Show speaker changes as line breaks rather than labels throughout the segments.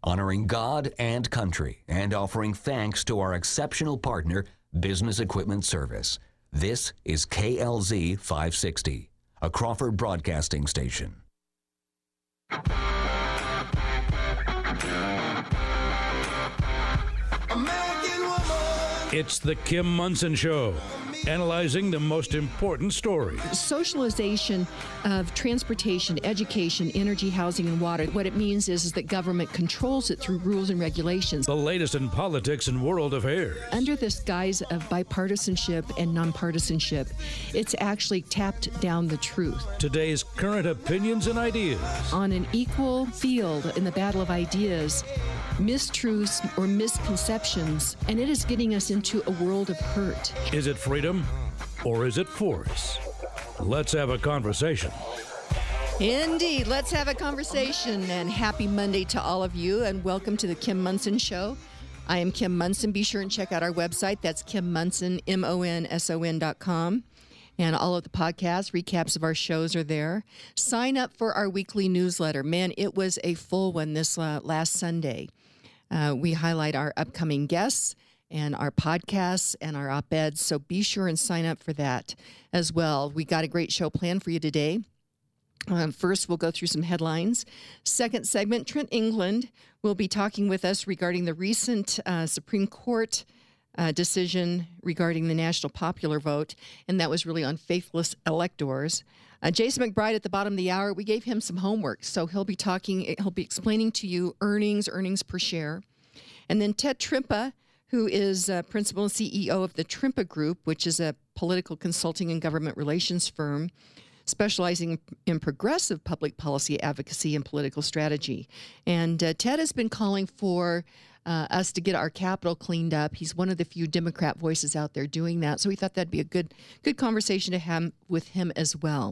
honoring God and country, and offering thanks to our exceptional partner, Business Equipment Service. This is KLZ 560, a Crawford broadcasting station.
It's the Kim Monson Show, analyzing the most important stories.
Socialization of transportation, education, energy, housing, and water. What it means is that government controls it through rules and regulations.
The latest in politics and world affairs.
Under this guise of bipartisanship and nonpartisanship, it's actually tapped down the truth.
Today's current opinions and ideas.
On an equal field in the battle of ideas, mistruths or misconceptions, and it is getting us into a world of hurt.
Is it freedom or is it force? Let's have a conversation.
Indeed. Let's have a conversation, and happy Monday to all of you, and welcome to the Kim Monson Show. I am Kim Monson. Be sure and check out our website. That's Kim Monson, MONSON.com. And all of the podcasts, recaps of our shows are there. Sign up for our weekly newsletter. Man, it was a full one this last Sunday. We highlight our upcoming guests and our podcasts and our op-eds, so be sure and sign up for that as well. We got a great show planned for you today. First, we'll go through some headlines. Second segment, Trent England will be talking with us regarding the recent Supreme Court decision regarding the national popular vote, and that was really on faithless electors. Jason McBride at the bottom of the hour, we gave him some homework, so he'll be explaining to you earnings per share. And then Ted Trimpa, who is principal and CEO of the Trimpa Group, which is a political consulting and government relations firm specializing in progressive public policy advocacy and political strategy. And Ted has been calling for us to get our Capitol cleaned up. He's one of the few Democrat voices out there doing that. So we thought that'd be a good conversation to have with him as well.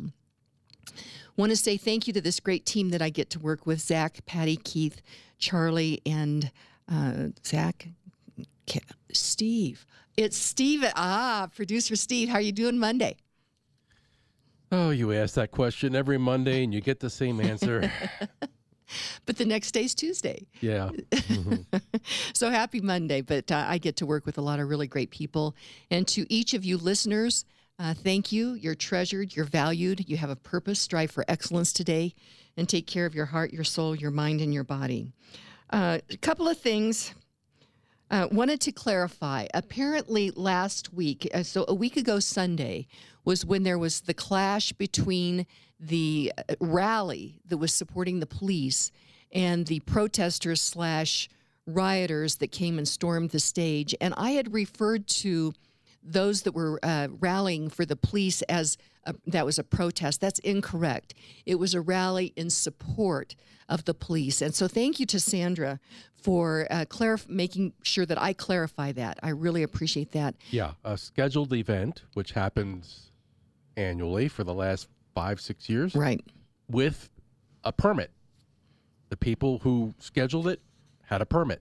Want to say thank you to this great team that I get to work with: Zach, Patty, Keith, Charlie, and Steve. It's Steve. Producer Steve. How are you doing Monday?
Oh, you ask that question every Monday and you get the same answer.
But the next day's Tuesday.
Yeah. Mm-hmm.
So happy Monday. But I get to work with a lot of really great people. And to each of you listeners, thank you. You're treasured. You're valued. You have a purpose. Strive for excellence today and take care of your heart, your soul, your mind, and your body. A couple of things. Wanted to clarify. Apparently last week, so a week ago Sunday, was when there was the clash between the rally that was supporting the police and the protesters / rioters that came and stormed the stage. And I had referred to those that were rallying for the police as that was a protest. That's incorrect. It was a rally in support of the police. And so thank you to Sandra for making sure that I clarify that. I really appreciate that.
Yeah, a scheduled event, which happens annually for the last 5-6 years.
Right.
With a permit. The people who scheduled it had a permit.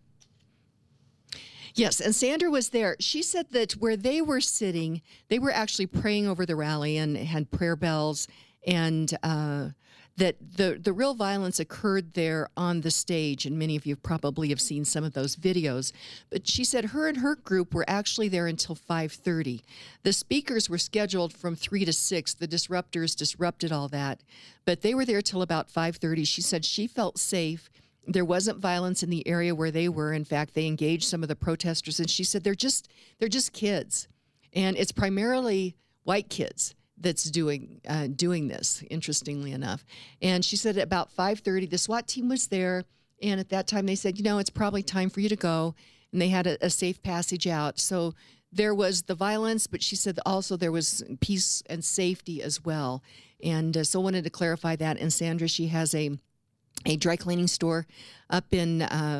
Yes, and Sandra was there. She said that where they were sitting, they were actually praying over the rally and had prayer bells, and that the real violence occurred there on the stage, and many of you probably have seen some of those videos. But she said her and her group were actually there until 5:30. The speakers were scheduled from 3 to 6. The disruptors disrupted all that, but they were there till about 5:30. She said she felt safe. There wasn't violence in the area where they were. In fact, they engaged some of the protesters, and she said they're just kids, and it's primarily white kids that's doing this, interestingly enough. And she said at about 5:30, the SWAT team was there, and at that time they said, it's probably time for you to go, and they had a safe passage out. So there was the violence, but she said also there was peace and safety as well. And so wanted to clarify that. And Sandra, she has a dry cleaning store up in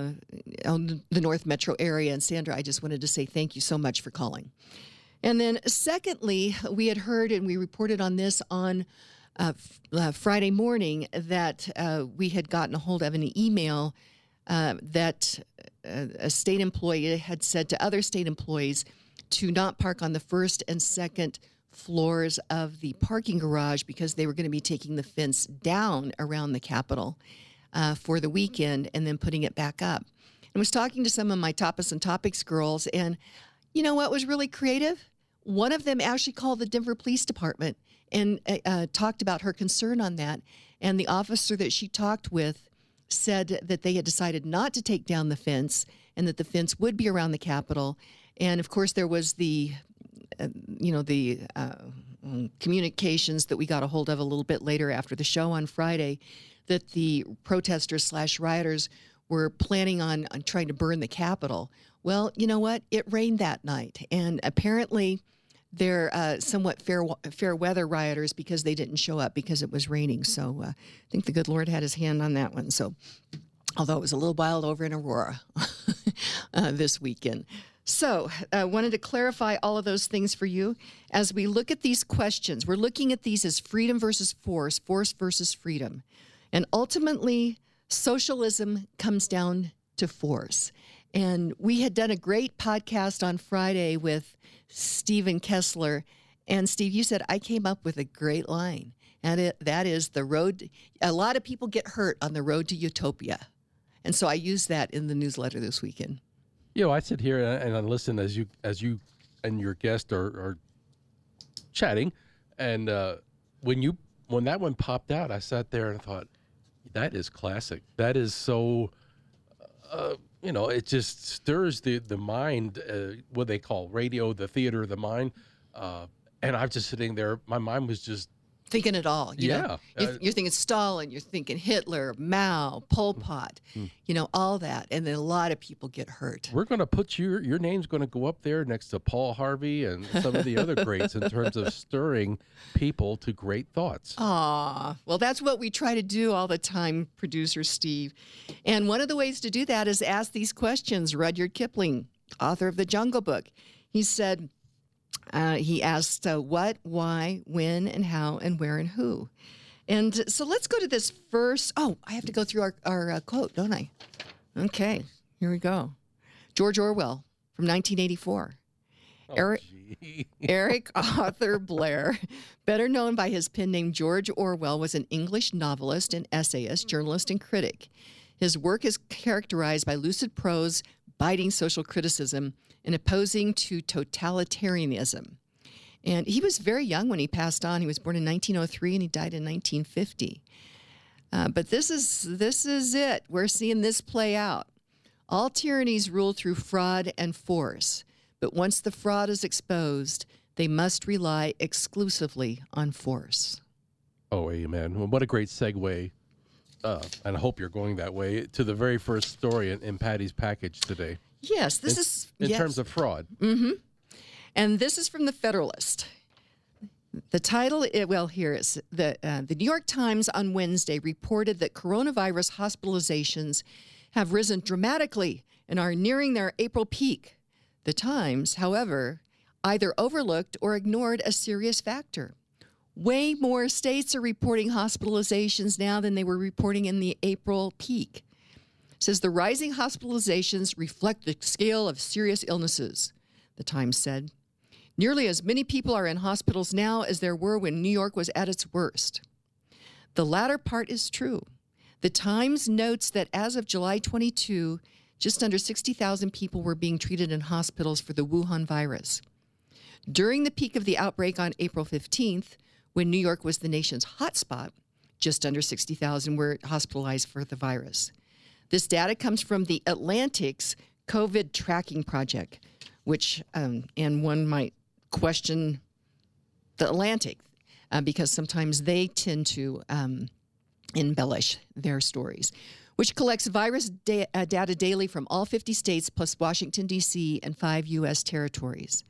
the North Metro area. And Sandra, I just wanted to say thank you so much for calling. And then secondly, we had heard, and we reported on this on Friday morning, that we had gotten a hold of an email that a state employee had said to other state employees to not park on the first and second floors of the parking garage because they were going to be taking the fence down around the Capitol. for the weekend and then putting it back up. I was talking to some of my Tapas and Topics girls, and you know what was really creative? One of them actually called the Denver Police Department and talked about her concern on that. And the officer that she talked with said that they had decided not to take down the fence and that the fence would be around the Capitol. And of course, there was the communications that we got a hold of a little bit later after the show on Friday that the protesters/rioters were planning on trying to burn the Capitol. Well, you know what? It rained that night. And apparently they're somewhat fair weather rioters because they didn't show up because it was raining. So I think the good Lord had his hand on that one. So although it was a little wild over in Aurora this weekend. So I wanted to clarify all of those things for you. As we look at these questions, we're looking at these as freedom versus force, force versus freedom. And ultimately, socialism comes down to force. And we had done a great podcast on Friday with Stephen Kessler. And Steve, you said, I came up with a great line. And that is the road. A lot of people get hurt on the road to utopia. And so I used that in the newsletter this weekend.
I sit here and I listen as you and your guest are chatting. And when that one popped out, I sat there and thought, that is classic. That is so, it just stirs the mind, what they call radio, the theater of the mind. And I'm just sitting there. My mind was just
thinking it all. You know? You're thinking Stalin, you're thinking Hitler, Mao, Pol Pot, all that. And then a lot of people get hurt.
We're going to put your name's going to go up there next to Paul Harvey and some of the other greats in terms of stirring people to great thoughts.
Well, that's what we try to do all the time, producer Steve. And one of the ways to do that is ask these questions. Rudyard Kipling, author of The Jungle Book, he said, he asked what, why, when, and how, and where, and who. And so let's go to this first. Oh, I have to go through our quote, don't I? Okay, here we go. George Orwell from 1984. Eric Arthur Blair, better known by his pen name George Orwell, was an English novelist and essayist, journalist, and critic. His work is characterized by lucid prose, biting social criticism, and opposing to totalitarianism. And he was very young when he passed on. He was born in 1903 and he died in 1950. But this is it. We're seeing this play out. All tyrannies rule through fraud and force. But once the fraud is exposed, they must rely exclusively on force.
Oh, amen. Well, what a great segue. And I hope you're going that way to the very first story in Patty's package today.
Yes, this is
in terms of fraud.
Mm-hmm. And this is from the Federalist. The title, here is the New York Times on Wednesday reported that coronavirus hospitalizations have risen dramatically and are nearing their April peak. The Times, however, either overlooked or ignored a serious factor. Way more states are reporting hospitalizations now than they were reporting in the April peak. It says the rising hospitalizations reflect the scale of serious illnesses, the Times said. Nearly as many people are in hospitals now as there were when New York was at its worst. The latter part is true. The Times notes that as of July 22, just under 60,000 people were being treated in hospitals for the Wuhan virus. During the peak of the outbreak on April 15th, when New York was the nation's hotspot, just under 60,000 were hospitalized for the virus. This data comes from the Atlantic's COVID tracking project, which, and one might question the Atlantic because sometimes they tend to embellish their stories, which collects virus data daily from all 50 states plus Washington, D.C., and 5 U.S. territories.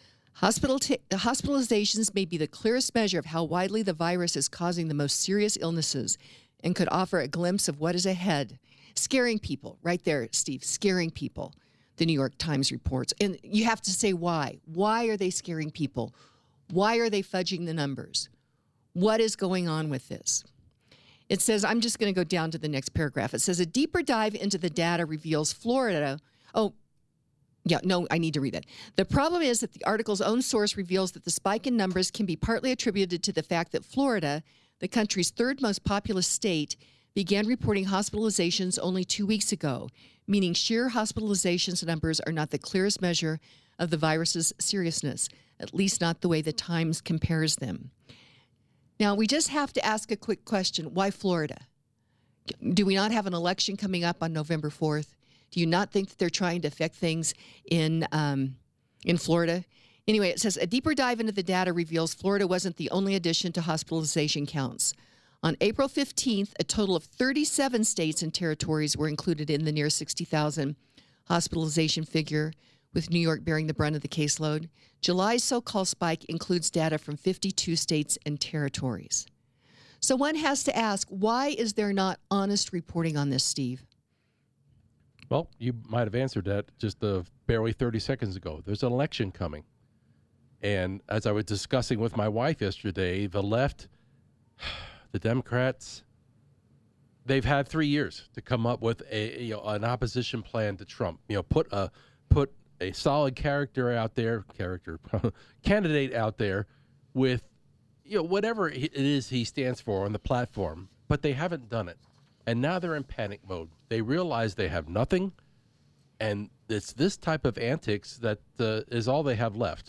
Hospitalizations may be the clearest measure of how widely the virus is causing the most serious illnesses and could offer a glimpse of what is ahead. Scaring people, right there, Steve, scaring people, the New York Times reports. And you have to say why. Why are they scaring people? Why are they fudging the numbers? What is going on with this? It says, I'm just going to go down to the next paragraph. It says, a deeper dive into the data reveals Florida. I need to read that. The problem is that the article's own source reveals that the spike in numbers can be partly attributed to the fact that Florida, the country's third most populous state, began reporting hospitalizations only 2 weeks ago, meaning sheer hospitalizations numbers are not the clearest measure of the virus's seriousness, at least not the way the Times compares them. Now, we just have to ask a quick question. Why Florida? Do we not have an election coming up on November 4th? Do you not think that they're trying to affect things in Florida? Anyway, it says, a deeper dive into the data reveals Florida wasn't the only addition to hospitalization counts. On April 15th, a total of 37 states and territories were included in the near 60,000 hospitalization figure, with New York bearing the brunt of the caseload. July's so-called spike includes data from 52 states and territories. So one has to ask, why is there not honest reporting on this, Steve?
Well, you might have answered that just barely 30 seconds ago. There's an election coming. And as I was discussing with my wife yesterday, the left, the Democrats, they've had 3 years to come up with an opposition plan to Trump. Put a solid candidate out there with whatever it is he stands for on the platform, but they haven't done it. And now they're in panic mode. They realize they have nothing, and it's this type of antics that is all they have left.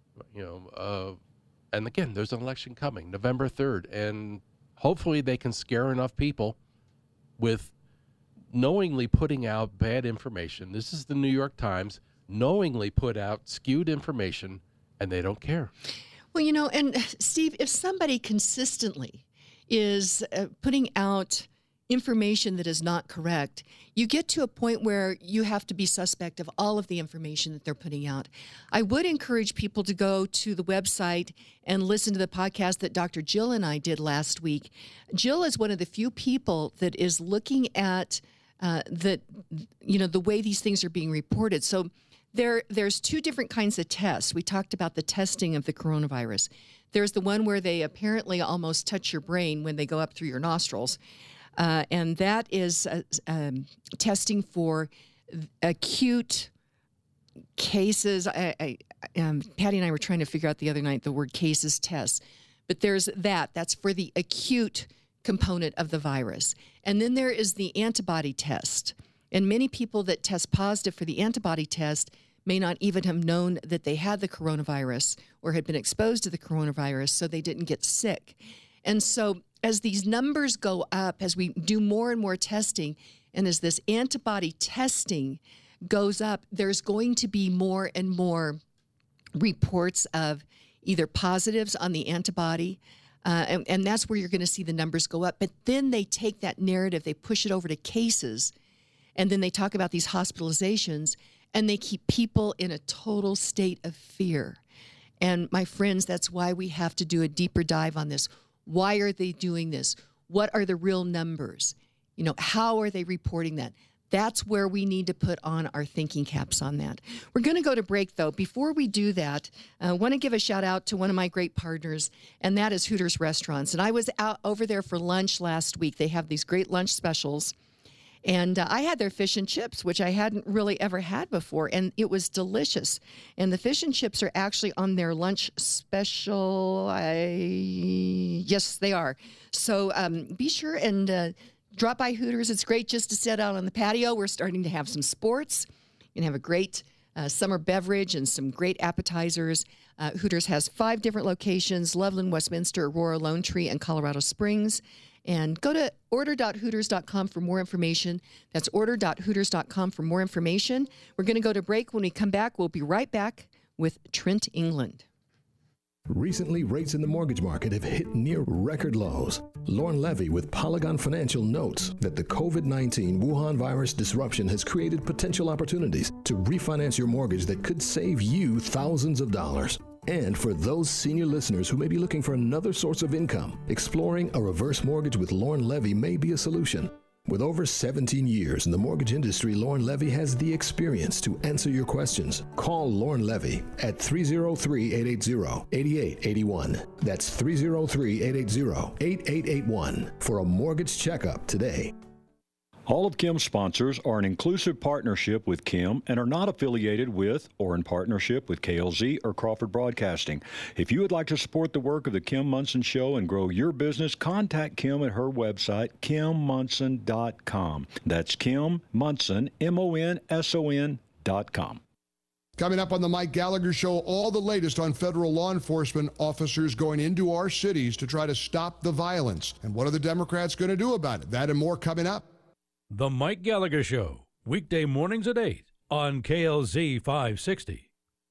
And again, there's an election coming, November 3rd, and hopefully they can scare enough people with knowingly putting out bad information. This is the New York Times, knowingly put out skewed information, and they don't care.
Well, and Steve, if somebody consistently is putting out information that is not correct, you get to a point where you have to be suspect of all of the information that they're putting out. I would encourage people to go to the website and listen to the podcast that Dr. Jill and I did last week. Jill is one of the few people that is looking at the way these things are being reported. So there's two different kinds of tests. We talked about the testing of the coronavirus. There's the one where they apparently almost touch your brain when they go up through your nostrils. And that is testing for acute cases. Patty and I were trying to figure out the other night the word cases test. But there's that. That's for the acute component of the virus. And then there is the antibody test. And many people that test positive for the antibody test may not even have known that they had the coronavirus or had been exposed to the coronavirus, so they didn't get sick. And so as these numbers go up, as we do more and more testing, and as this antibody testing goes up, there's going to be more and more reports of either positives on the antibody, and that's where you're going to see the numbers go up. But then they take that narrative, they push it over to cases, and then they talk about these hospitalizations, and they keep people in a total state of fear. And my friends, that's why we have to do a deeper dive on this. Why are they doing this? What are the real numbers? How are they reporting that? That's where we need to put on our thinking caps on that. We're going to go to break, though. Before we do that, I want to give a shout out to one of my great partners, and that is Hooters Restaurants. And I was out over there for lunch last week. They have these great lunch specials. And I had their fish and chips, which I hadn't really ever had before, and it was delicious. And the fish and chips are actually on their lunch special. Yes, they are. So be sure and drop by Hooters. It's great just to sit out on the patio. We're starting to have some sports. You can have a great summer beverage and some great appetizers. Hooters has 5 different locations: Loveland, Westminster, Aurora, Lone Tree, and Colorado Springs. And go to order.hooters.com for more information. That's order.hooters.com for more information. We're going to go to break. When we come back, we'll be right back with Trent England.
Recently, rates in the mortgage market have hit near record lows. Lauren Levy with Polygon Financial notes that the COVID-19 Wuhan virus disruption has created potential opportunities to refinance your mortgage that could save you thousands of dollars. And for those senior listeners who may be looking for another source of income, exploring a reverse mortgage with Lauren Levy may be a solution. With over 17 years in the mortgage industry, Lauren Levy has the experience to answer your questions. Call Lauren Levy at 303-880-8881. That's 303-880-8881 for a mortgage checkup today.
All of Kim's sponsors are an inclusive partnership with Kim and are not affiliated with or in partnership with KLZ or Crawford Broadcasting. If you would like to support the work of the Kim Monson Show and grow your business, contact Kim at her website, kimmonson.com. That's Kim Monson, MONSON.com.
Coming up on the Mike Gallagher Show, all the latest on federal law enforcement officers going into our cities to try to stop the violence. And what are the Democrats going to do about it? That and more coming up.
The Mike Gallagher Show, weekday mornings at 8 on KLZ 560.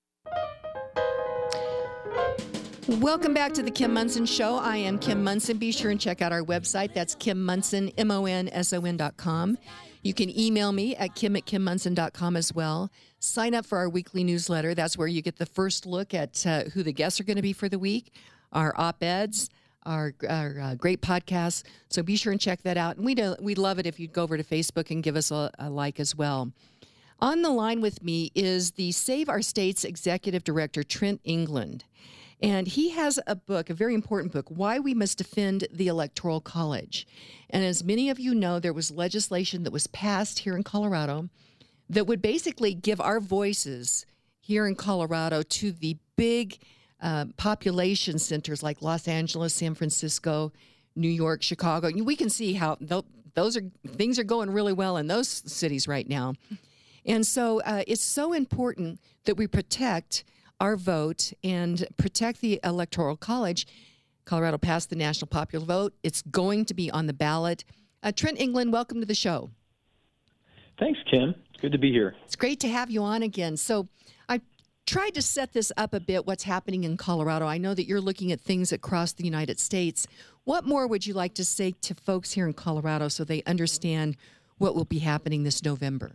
Welcome back to the Kim Monson Show. I am Kim Monson. Be sure and check out our website. That's Kim Monson, MONSON.com. You can email me at kim@kimmonson.com as well. Sign up for our weekly newsletter. That's where you get the first look at who the guests are going to be for the week, our op-eds, our great podcasts. So be sure and check that out. And we'd love it if you'd go over to Facebook and give us a like as well. On the line with me is the Save Our States Executive Director, Trent England. And he has a book, a very important book, Why We Must Defend the Electoral College. And as many of you know, there was legislation that was passed here in Colorado that would basically give our voices here in Colorado to the big population centers like Los Angeles, San Francisco, New York, Chicago. We can see how things are going really well in those cities right now. And so it's so important that we protect our vote and protect the Electoral College. Colorado passed the national popular vote. It's going to be on the ballot. Trent England, welcome to the show.
Thanks, Kim. It's good to be here.
It's great to have you on again. So I tried to set this up a bit, what's happening in Colorado. I know that you're looking at things across the United States. What more would you like to say to folks here in Colorado so they understand what will be happening this November?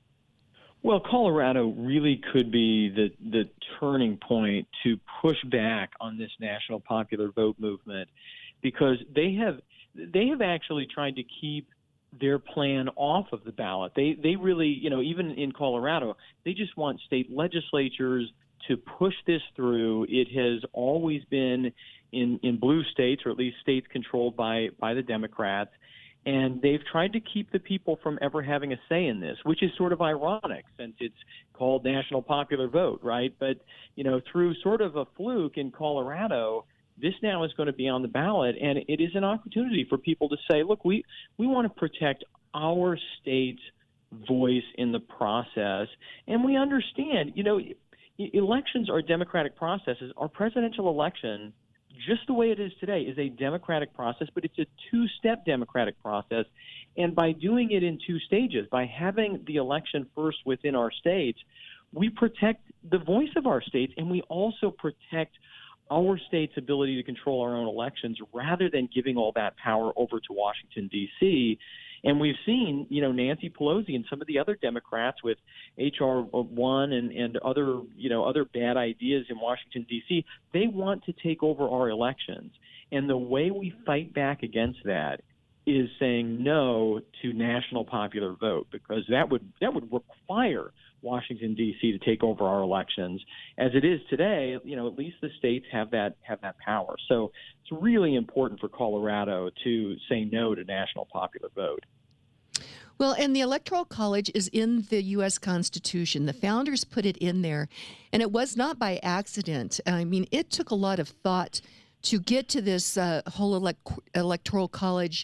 Well, Colorado really could be the turning point to push back on this national popular vote movement, because they have actually tried to keep their plan off of the ballot. They really, even in Colorado, they just want state legislatures to push this through. It has always been in blue states, or at least states controlled by the Democrats. And they've tried to keep the people from ever having a say in this, which is sort of ironic since it's called national popular vote, right? But, through sort of a fluke in Colorado, this now is going to be on the ballot, and it is an opportunity for people to say, look, we want to protect our state's voice in the process. And we understand, elections are democratic processes. Our presidential election, just the way it is today, is a democratic process, but it's a two-step democratic process. And by doing it in two stages, by having the election first within our states, we protect the voice of our states, and we also protect our state's ability to control our own elections rather than giving all that power over to Washington, D.C. And we've seen, Nancy Pelosi and some of the other Democrats with H.R. 1 and other, other bad ideas in Washington, D.C., they want to take over our elections. And the way we fight back against that is saying no to national popular vote, because that would require Washington, D.C. to take over our elections. As it is today, at least the states have that power. So it's really important for Colorado to say no to national popular vote.
Well, and the Electoral College is in the U.S. Constitution. The founders put it in there, and it was not by accident. I mean, it took a lot of thought to get to this whole Electoral College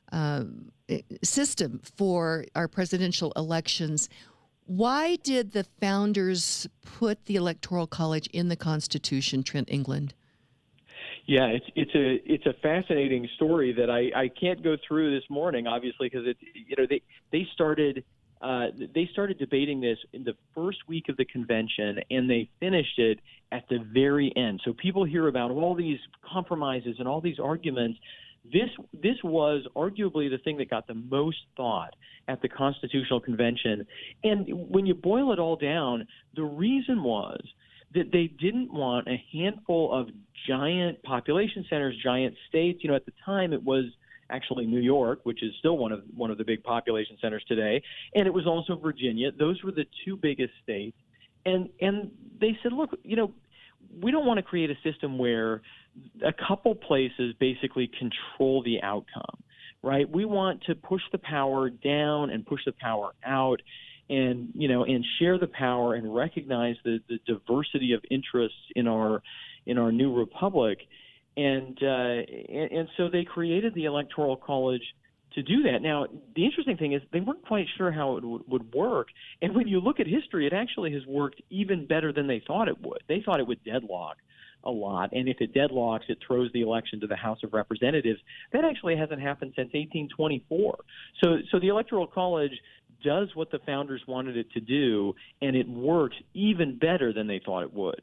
system for our presidential elections. Why did the founders put the Electoral College in the Constitution, Trent England?
Yeah, it's a fascinating story that I can't go through this morning, obviously, because they started debating this in the first week of the convention, and they finished it at the very end. So people hear about all these compromises and all these arguments. This was arguably the thing that got the most thought at the Constitutional Convention. And when you boil it all down, the reason was that they didn't want a handful of giant population centers, giant states. At the time it was actually New York, which is still one of the big population centers today, and it was also Virginia. Those were the two biggest states. And they said, look, we don't want to create a system where a couple places basically control the outcome. right? We want to push the power down and push the power out, and and share the power and recognize the diversity of interests in our new republic, and so they created the Electoral College to do that. Now, the interesting thing is they weren't quite sure how it would work, and when you look at history, it actually has worked even better than they thought it would. They thought it would deadlock a lot, and if it deadlocks, it throws the election to the House of Representatives. That actually hasn't happened since 1824. So the Electoral College does what the founders wanted it to do, and it works even better than they thought it would.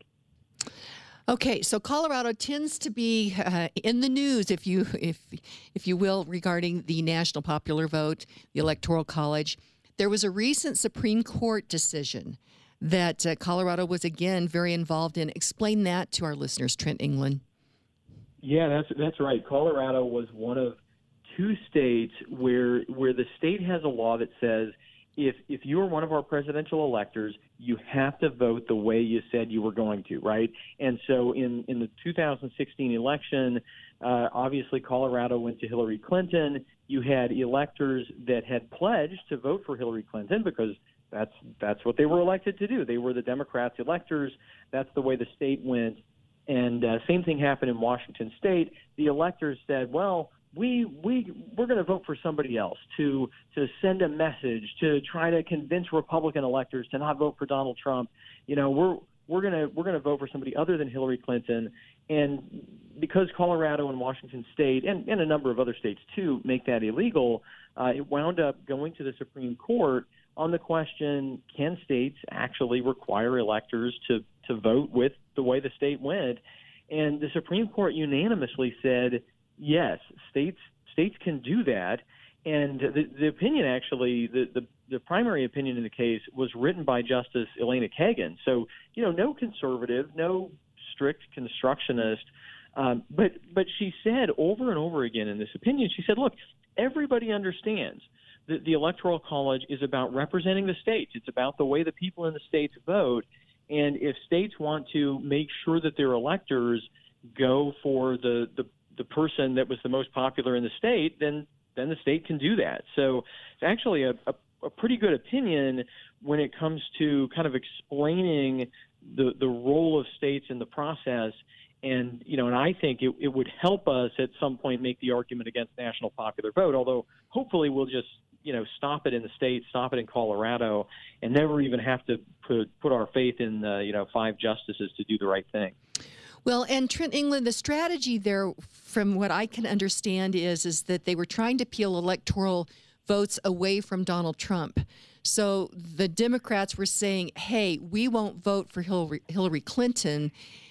Okay, so Colorado tends to be in the news, if you will, regarding the national popular vote, the Electoral College. There was a recent Supreme Court decision that Colorado was, again, very involved in. Explain that to our listeners, Trent England.
Yeah, that's right. Colorado was one of two states where the state has a law that says if you are one of our presidential electors, you have to vote the way you said you were going to, right? And so in the 2016 election, obviously Colorado went to Hillary Clinton. You had electors that had pledged to vote for Hillary Clinton because that's what they were elected to do. They were the Democrats' electors. That's the way the state went. And same thing happened in Washington State. The electors said, well, we're going to vote for somebody else to send a message to try to convince Republican electors to not vote for Donald Trump. We're going to vote for somebody other than Hillary Clinton. And because Colorado and Washington State and a number of other states too make that illegal, it wound up going to the Supreme Court on the question: can states actually require electors to vote with the way the state went? And the Supreme Court unanimously said, yes, states can do that. And the opinion, actually, the primary opinion in the case was written by Justice Elena Kagan. So, no conservative, no strict constructionist. But she said over and over again in this opinion, she said, look, everybody understands that the Electoral College is about representing the states. It's about the way the people in the states vote. And if states want to make sure that their electors go for the person that was the most popular in the state, then the state can do that. So it's actually a pretty good opinion when it comes to kind of explaining the role of states in the process. And, and I think it would help us at some point make the argument against national popular vote, although hopefully we'll just, stop it in the states, stop it in Colorado, and never even have to put our faith in, 5 justices to do the right thing.
Well, and Trent England, the strategy there, from what I can understand, is that they were trying to peel electoral votes away from Donald Trump. So the Democrats were saying, hey, we won't vote for Hillary Clinton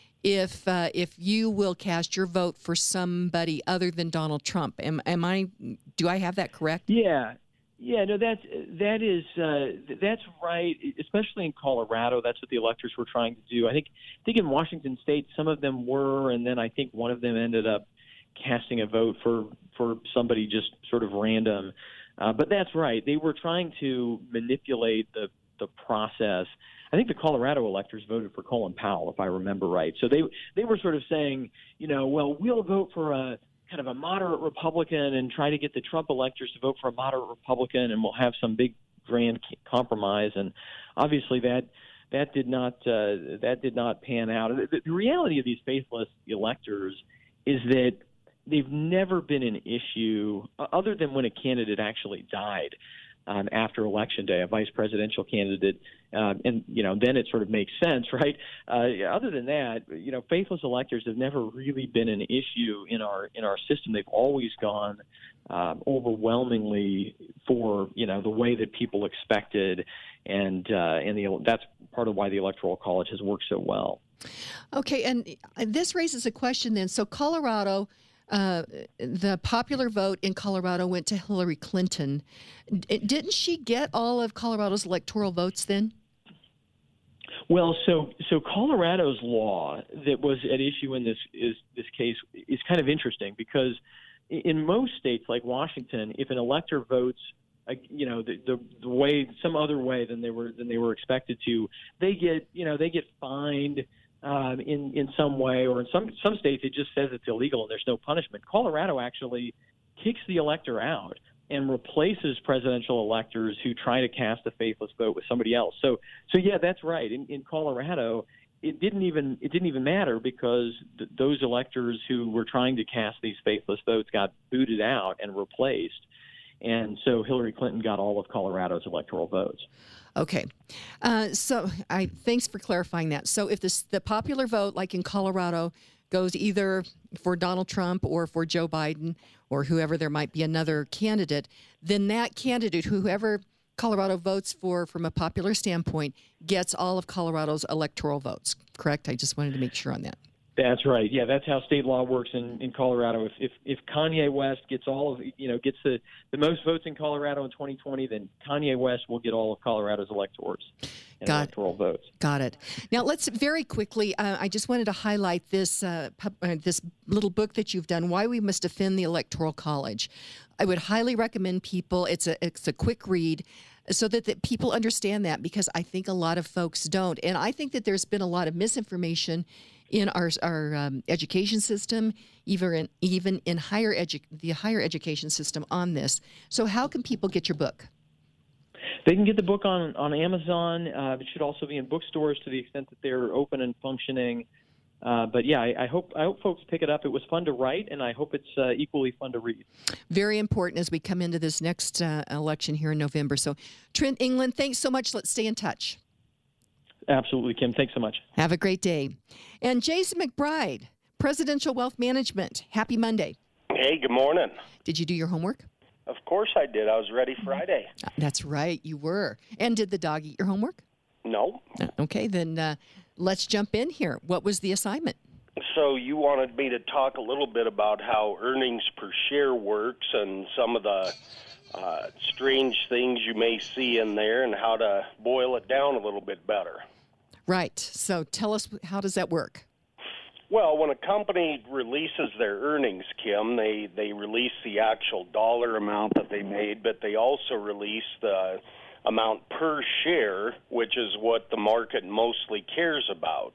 if you will cast your vote for somebody other than Donald Trump. Do I have that correct?
Yeah. Yeah, no, that's right. Especially in Colorado, that's what the electors were trying to do. I think in Washington State, some of them were, and then I think one of them ended up casting a vote for somebody just sort of random. But that's right. They were trying to manipulate the process. I think the Colorado electors voted for Colin Powell, if I remember right. So they were sort of saying, well, we'll vote for a kind of a moderate Republican and try to get the Trump electors to vote for a moderate Republican, and we'll have some big grand compromise. And obviously that did not pan out. The reality of these faithless electors is that they've never been an issue other than when a candidate actually died after Election Day, a vice presidential candidate, and then it sort of makes sense, right? Other than that, faithless electors have never really been an issue in our system. They've always gone overwhelmingly for the way that people expected, and that's part of why the Electoral College has worked so well.
Okay, and this raises a question then. So Colorado. The popular vote in Colorado went to Hillary Clinton. Didn't she get all of Colorado's electoral votes then?
Well, so Colorado's law that was at issue in this case is kind of interesting because in most states like Washington, if an elector votes, the way some other way than they were expected to, they get fined. In some way, or in some states, it just says it's illegal and there's no punishment. Colorado actually kicks the elector out and replaces presidential electors who try to cast a faithless vote with somebody else. So yeah, that's right. In Colorado, it didn't even matter because those electors who were trying to cast these faithless votes got booted out and replaced. And so Hillary Clinton got all of Colorado's electoral votes.
Okay. Thanks for clarifying that. So if the popular vote, like in Colorado, goes either for Donald Trump or for Joe Biden or whoever, there might be another candidate, then that candidate, whoever Colorado votes for from a popular standpoint, gets all of Colorado's electoral votes, correct? I just wanted to make sure on that.
That's right. Yeah, that's how state law works in Colorado. If Kanye West gets gets the most votes in Colorado in 2020, then Kanye West will get all of Colorado's electors and electoral votes.
Got it. Now let's very quickly. I just wanted to highlight this this little book that you've done, "Why We Must Defend the Electoral College." I would highly recommend people. It's a quick read, so that people understand that, because I think a lot of folks don't, and I think that there's been a lot of misinformation in our education system, even in the higher education system on this. So how can people get your book?
They can get the book on Amazon. It should also be in bookstores to the extent that they're open and functioning. But yeah, I hope folks pick it up. It was fun to write, and I hope it's equally fun to read. Very important as we come into this next election here in November. So Trent England, thanks so much. Let's stay in touch. Absolutely, Kim. Thanks so much. Have a great day. And Jason McBride, Presidential Wealth Management. Happy Monday.
Hey, good morning.
Did you do your homework?
Of course I did. I was ready Friday.
That's right, you were. And did the dog eat your homework?
No.
Okay, then let's jump in here. What was the assignment?
So you wanted me to talk a little bit about how earnings per share works and some of the strange things you may see in there and how to boil it down a little bit better.
Right. So tell us, how does that work?
Well, when a company releases their earnings, Kim, they release the actual dollar amount that they made, but they also release the amount per share, which is what the market mostly cares about.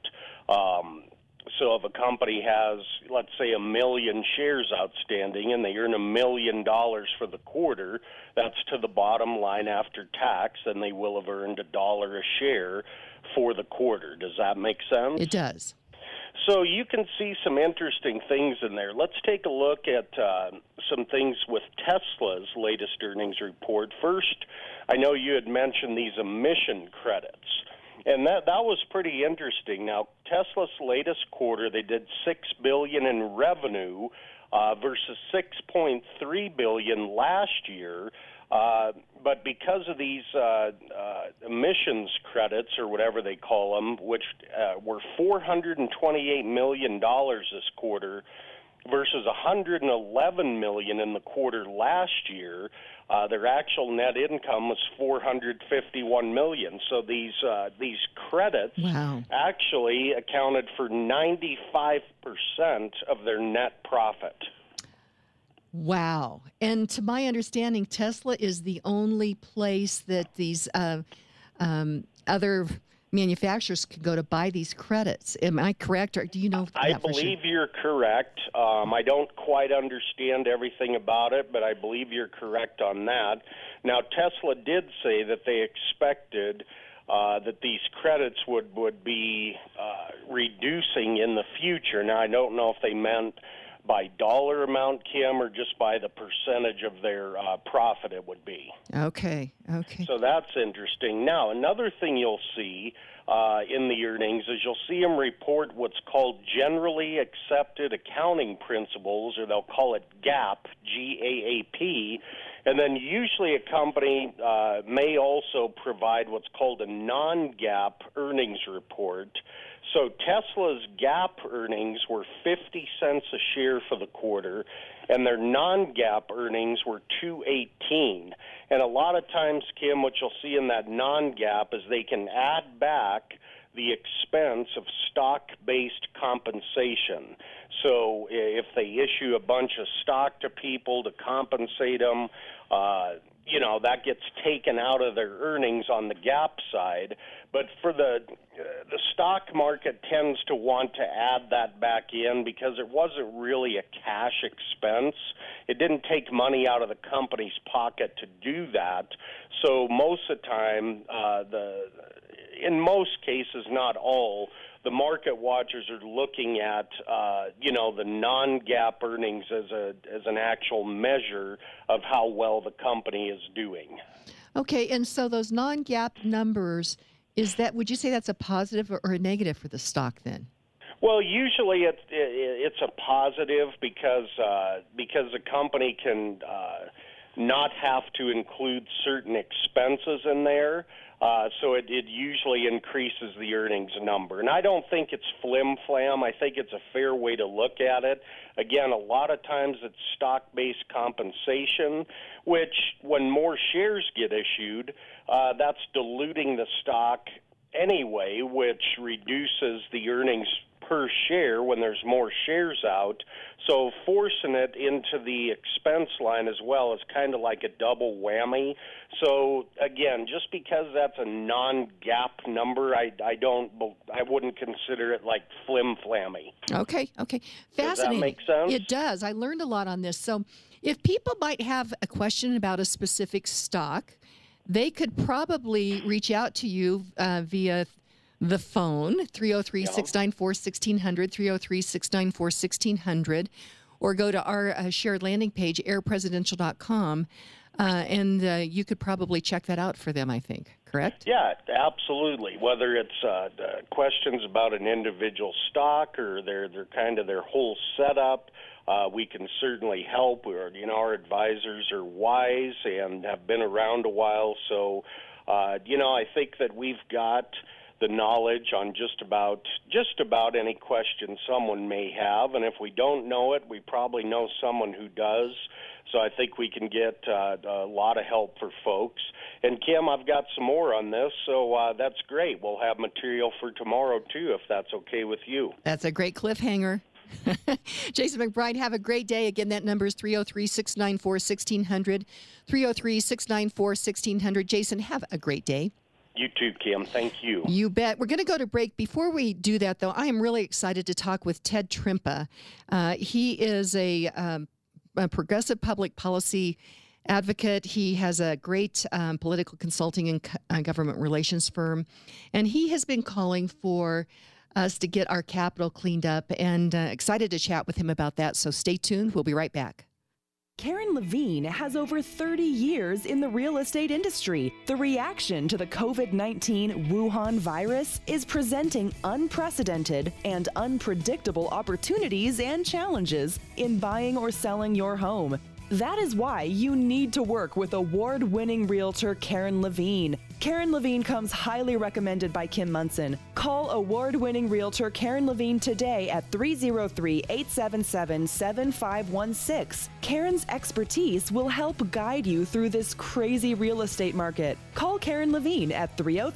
So if a company has, let's say, 1 million shares outstanding and they earn $1 million for the quarter, that's to the bottom line after tax, and they will have earned $1 a share for the quarter. Does that make sense?
It does.
So you can see some interesting things in there. Let's take a look at some things with Tesla's latest earnings report. First, I know you had mentioned these emission credits. And that was pretty interesting. Now, Tesla's latest quarter, they did $6 billion in revenue versus $6.3 billion last year. But because of these emissions credits, or whatever they call them, which were $428 million this quarter versus $111 million in the quarter last year, their actual net income was $451 million. So these credits actually accounted for 95% of their net profit.
Wow. And to my understanding, Tesla is the only place that these other manufacturers can go to buy these credits. Am I correct, or do you know?
I believe you're correct. I don't quite understand everything about it, but I believe you're correct on that. Now, Tesla did say that they expected that these credits would be reducing in the future. Now, I don't know if they meant by dollar amount, Kim, or just by the percentage of their profit it would be.
Okay.
So that's interesting. Now, another thing you'll see in the earnings is you'll see them report what's called generally accepted accounting principles, or they'll call it GAAP, G-A-A-P, and then usually a company may also provide what's called a non-GAAP earnings report. So Tesla's GAAP earnings were 50 cents a share for the quarter, and their non-GAAP earnings were $2.18. And a lot of times, Kim, what you'll see in that non-GAAP is they can add back the expense of stock-based compensation. So if they issue a bunch of stock to people to compensate them, that gets taken out of their earnings on the GAAP side. But for the stock market tends to want to add that back in because it wasn't really a cash expense. It didn't take money out of the company's pocket to do that. So most of the time, in most cases, not all, the market watchers are looking at, the non-GAAP earnings as an actual measure of how well the company is doing.
Okay, and so those non-GAAP numbers, would you say that's a positive or a negative for the stock then?
Well, usually it's a positive because the company can not have to include certain expenses in there. So it usually increases the earnings number. And I don't think it's flim-flam. I think it's a fair way to look at it. Again, a lot of times it's stock-based compensation, which when more shares get issued, that's diluting the stock anyway, which reduces the earnings per share when there's more shares out. So forcing it into the expense line as well is kind of like a double whammy. So again, just because that's a non-GAAP number, I wouldn't consider it like flim-flammy.
Okay. Fascinating.
Does that make sense?
It does. I learned a lot on this. So if people might have a question about a specific stock, they could probably reach out to you via the phone, 303-694-1600, 303-694-1600, or go to our shared landing page, airpresidential.com, and you could probably check that out for them, I think, correct?
Yeah, absolutely. Whether it's questions about an individual stock or their whole setup, we can certainly help. Our advisors are wise and have been around a while, so I think that we've got the knowledge on just about any question someone may have, and if we don't know it, we probably know someone who does. So I think we can get a lot of help for folks. And Kim, I've got some more on this, so that's great. We'll have material for tomorrow too, if that's okay with you.
That's a great cliffhanger. Jason McBride, have a great day. Again, that number is 303-694-1600, 303-694-1600. Jason, have a great day.
You too, Kim. Thank you.
You bet. We're going to go to break. Before we do that, though, I am really excited to talk with Ted Trimpa. He is a progressive public policy advocate. He has a great political consulting and government relations firm, and he has been calling for us to get our Capitol cleaned up, and excited to chat with him about that. So stay tuned. We'll be right back.
Karen Levine has over 30 years in the real estate industry. The reaction to the COVID-19 Wuhan virus is presenting unprecedented and unpredictable opportunities and challenges in buying or selling your home. That is why you need to work with award-winning realtor Karen Levine. Karen Levine comes highly recommended by Kim Munson. Call award-winning realtor Karen Levine today at 303-877-7516. Karen's expertise will help guide you through this crazy real estate market. Call Karen Levine at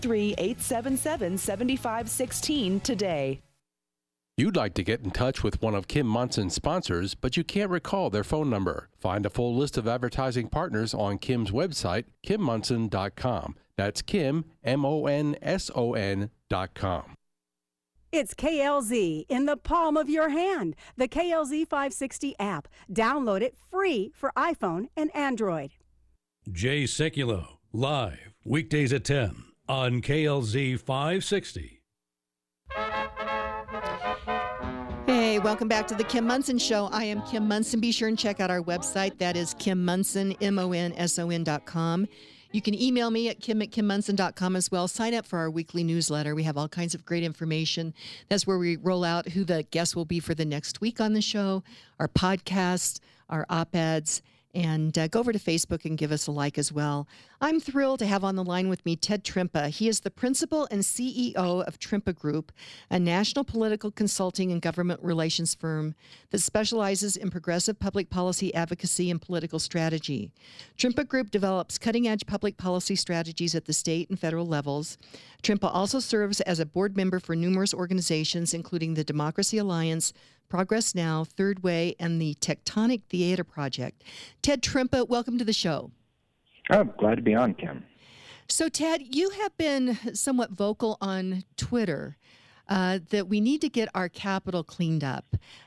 303-877-7516 today.
You'd like to get in touch with one of Kim Munson's sponsors, but you can't recall their phone number. Find a full list of advertising partners on Kim's website, KimMunson.com. That's Kim, MONSON.com.
It's KLZ in the palm of your hand. The KLZ 560 app. Download it free for iPhone and Android.
Jay Sekulow, live, weekdays at 10 on KLZ 560.
Hey, welcome back to the Kim Munson Show. I am Kim Munson. Be sure and check out our website. That is Kim Munson, MONSON.com. You can email me at kim@kimmunson.com as well. Sign up for our weekly newsletter. We have all kinds of great information. That's where we roll out who the guests will be for the next week on the show, our podcasts, our op-eds, and go over to Facebook and give us a like as well. I'm thrilled to have on the line with me Ted Trimpa. He is the principal and CEO of Trimpa Group, a national political consulting and government relations firm that specializes in progressive public policy advocacy and political strategy. Trimpa Group develops cutting-edge public policy strategies at the state and federal levels. Trimpa also serves as a board member for numerous organizations, including the Democracy Alliance, Progress Now, Third Way, and the Tectonic Theater Project. Ted Trimpa, welcome to the show.
Oh, glad to be on, Kim.
So, Ted, you have been somewhat vocal on Twitter that we need to get our Capitol cleaned up.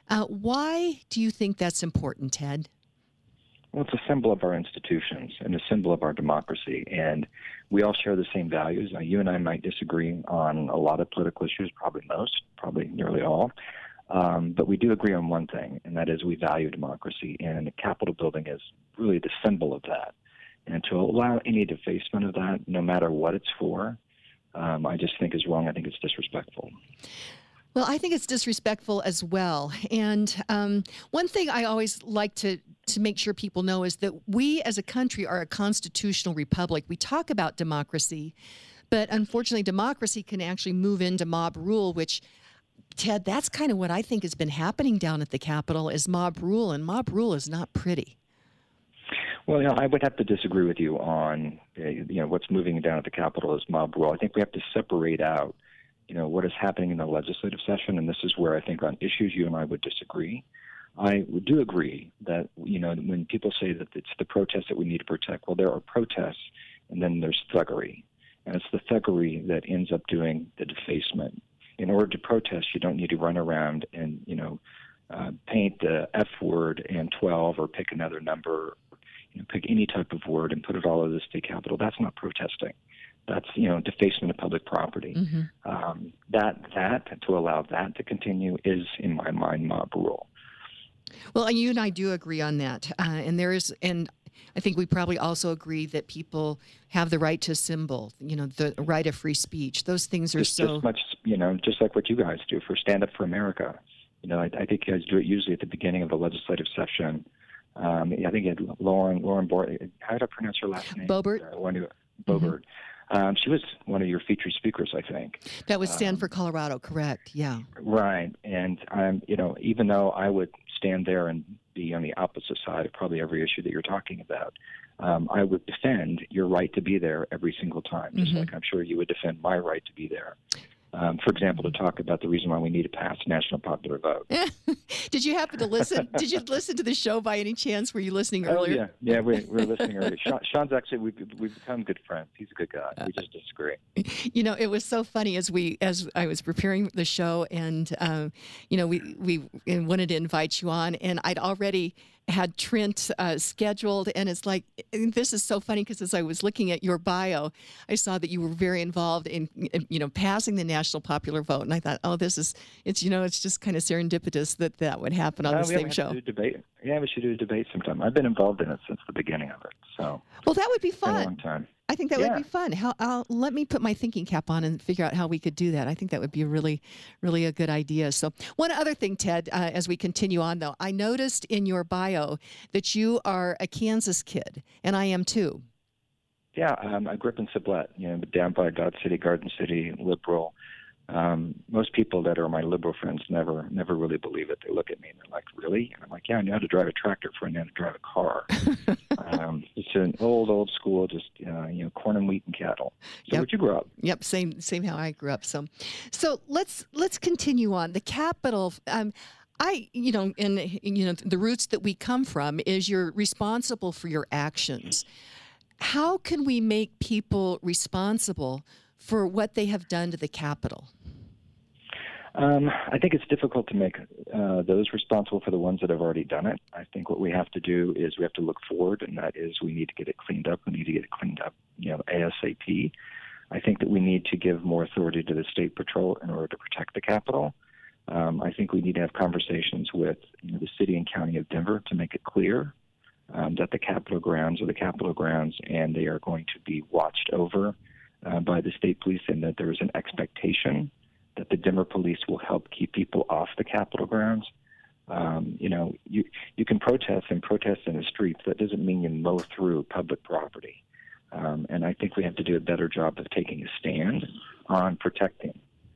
Why do you think that's important, Ted?
Well, it's a symbol of our institutions and a symbol of our democracy, and we all share the same values. Now, you and I might disagree on a lot of political issues, probably most, probably nearly all, but we do agree on one thing, and that is we value democracy, and the Capitol building is really the symbol of that. And to allow any defacement of that, no matter what it's for, I just think is wrong. I think it's disrespectful.
Well, I think it's disrespectful as well. And one thing I always like to make sure people know is that we as a country are a constitutional republic. We talk about democracy, but unfortunately, democracy can actually move into mob rule, which, Ted, that's kind of what I think has been happening down at the Capitol is mob rule, and mob rule is not pretty.
Well, I would have to disagree with you on, what's moving down at the Capitol is mob rule. I think we have to separate out, what is happening in the legislative session, and this is where I think on issues you and I would disagree. I do agree that, when people say that it's the protests that we need to protect, well, there are protests, and then there's thuggery. And it's the thuggery that ends up doing the defacement. In order to protest, you don't need to run around and, paint the F word and 12 or pick another number, pick any type of word and put it all over the state capitol. That's not protesting. That's, defacement of public property.
Mm-hmm.
That to allow that to continue is, in my mind, mob rule.
Well, and you and I do agree on that. And I think we probably also agree that people have the right to assemble, the right of free speech. Those things are
just much, just like what you guys do for Stand Up for America. I think you guys do it usually at the beginning of the legislative session. I think you had Lauren how did I pronounce her last name?
Boebert.
Boebert. Mm-hmm. She was one of your featured speakers, I think.
That was Stand for Colorado, correct? Yeah.
Right. And even though I would stand there and be on the opposite side of probably every issue that you're talking about, I would defend your right to be there every single time, just like I'm sure you would defend my right to be there. For example, to talk about the reason why we need to pass national popular vote.
Did you happen to listen? Did you listen to the show by any chance? Were you listening earlier?
Oh, yeah, we were listening earlier. Sean's actually we've become good friends. He's a good guy. We just disagree.
It was so funny as I was preparing the show, and we wanted to invite you on, and I'd already had Trent scheduled, and it's like, this is so funny because as I was looking at your bio, I saw that you were very involved in passing the national popular vote, and I thought, it's just kind of serendipitous that would happen on the same show.
We should do a debate sometime. I've been involved in it since the beginning of it. So
well, that would be fun.
Been a long time.
I think that would be fun. Let me put my thinking cap on and figure out how we could do that. I think that would be really, really a good idea. So one other thing, Ted, as we continue on, though, I noticed in your bio that you are a Kansas kid, and I am too.
Yeah, I grew up in Sublette, down by Dodge City, Garden City, liberal. Most people that are my liberal friends never really believe it. They look at me and they're like, really? And I'm like, yeah, I know how to drive a tractor before I know how to drive a car. It's an old school, just, corn and wheat and cattle. So where'd you grow up?
Yep, same how I grew up. So let's continue on. The Capitol, the roots that we come from is you're responsible for your actions. How can we make people responsible for what they have done to the Capitol?
I think it's difficult to make those responsible for the ones that have already done it. I think what we have to do is we have to look forward, and that is we need to get it cleaned up. We need to get it cleaned up, ASAP. I think that we need to give more authority to the State Patrol in order to protect the Capitol. I think we need to have conversations with the city and county of Denver to make it clear that the Capitol grounds are the Capitol grounds, and they are going to be watched over by the state police, and that there is an expectation that the Denver police will help keep people off the Capitol grounds. You can protest in the streets. That doesn't mean you mow through public property. And I think we have to do a better job of taking a stand on protecting,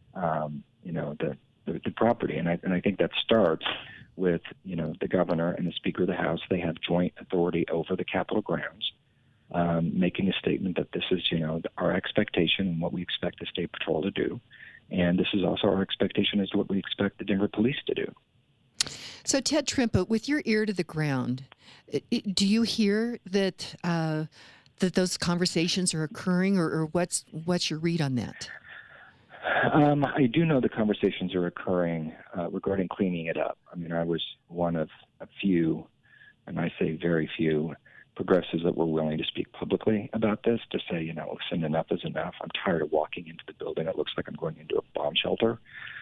the property. And I think that starts with, the governor and the Speaker of the House. They have joint authority over the Capitol grounds. Making a statement that this is, our expectation and what we expect the State Patrol to do. And this is also our expectation as to what we expect the Denver police to do.
So, Ted Trimpa, with your ear to the ground, do you hear that that those conversations are occurring, or what's your read on that?
I do know the conversations are occurring regarding cleaning it up. I mean, I was one of a few, and I say very few, progressives that were willing to speak publicly about this, to say, listen, enough is enough. I'm tired of walking into the building. It looks like I'm going into a bomb shelter.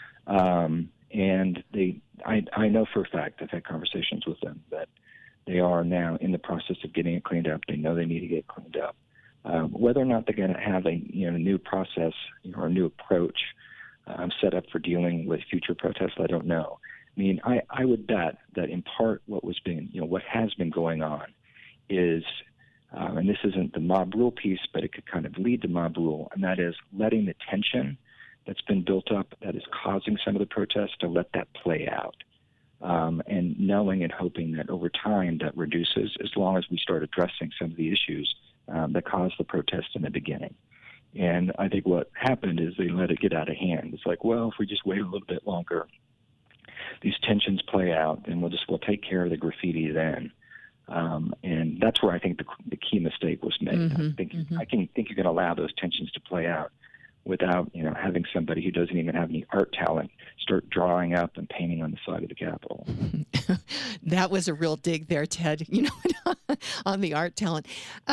And I know for a fact, I've had conversations with them, that they are now in the process of getting it cleaned up. They know they need to get cleaned up. Whether or not they're going to have a new process or a new approach set up for dealing with future protests, I don't know. I mean, I would bet that in part what has been going on is, and this isn't the mob rule piece, but it could kind of lead to mob rule, and that is letting the tension that's been built up that is causing some of the protests to let that play out. And knowing and hoping that over time that reduces, as long as we start addressing some of the issues that caused the protest in the beginning. And I think what happened is they let it get out of hand. It's like, well, if we just wait a little bit longer, these tensions play out, and we'll take care of the graffiti then. And that's where I think the key mistake was made.
Mm-hmm,
I think you can allow those tensions to play out without having somebody who doesn't even have any art talent start drawing up and painting on the side of the Capitol.
That was a real dig there, Ted, on the art talent.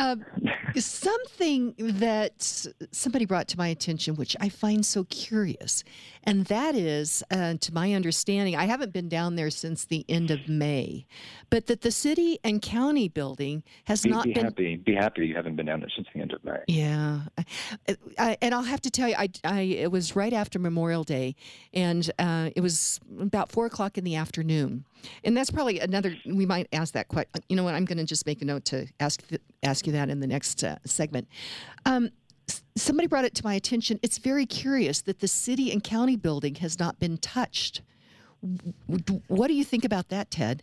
Something that somebody brought to my attention, which I find so curious, and that is, to my understanding, I haven't been down there since the end of May, but that the city and county building has not been...
Be happy you haven't been down there since the end of May.
Yeah. And I'll have to tell you, it was right after Memorial Day, and it was about 4 o'clock in the afternoon. And that's probably we might ask that question. You know what? I'm going to just make a note to ask you that in the next segment. Somebody brought it to my attention. It's very curious that the city and county building has not been touched. What do you think about that, Ted?